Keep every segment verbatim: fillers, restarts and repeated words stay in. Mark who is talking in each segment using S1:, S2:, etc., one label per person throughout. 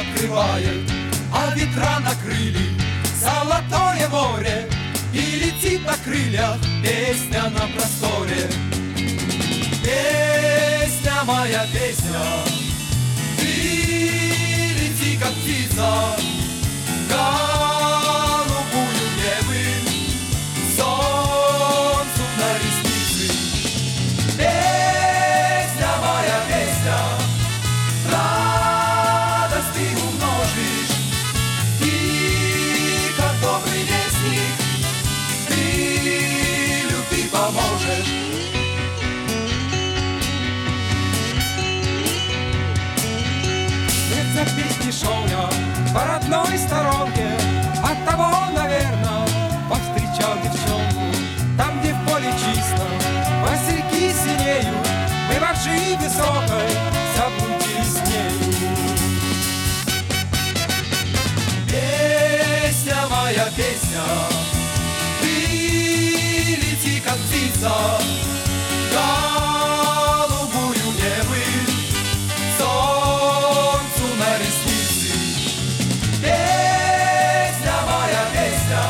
S1: открывает, а ветра накрыли золотое море, и летит на крыльях песня на просторе. Песня моя, песня, ты лети, как птица, голубую небы, солнцу на ресницы. Песня моя, песня, радость ты умножишь, и как добрый вестник ты любви поможешь. За песни шел я по родной сторонке, оттого, наверно, повстречал девчонку. Там, где в поле чисто васильки синеют, мы во ржи высокой заблудились с нею. Песня моя, песня, ты лети, как птица, голубую небы, солнцу на ресницы. Песня моя, песня,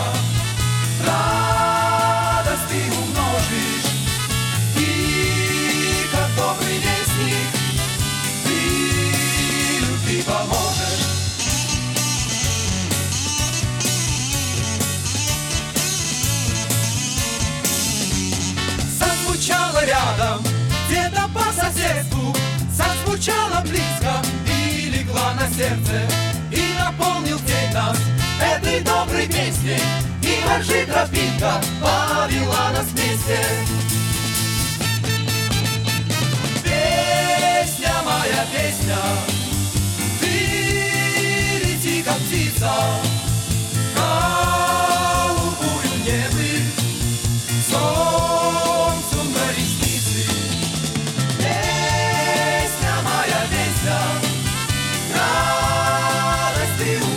S1: радость ты умножишь, и как добрый вестник ты любви поможешь. Зазвучало рядом, где-то по соседству, зазвучала близко и легла на сердце, и наполнил день нас этой доброй песней, и во ржи тропинка повела нас вместе. Песня моя, песня, ты лети, как птица, голубую небы, солнцу на ресницы. Песня моя, песня, радость ты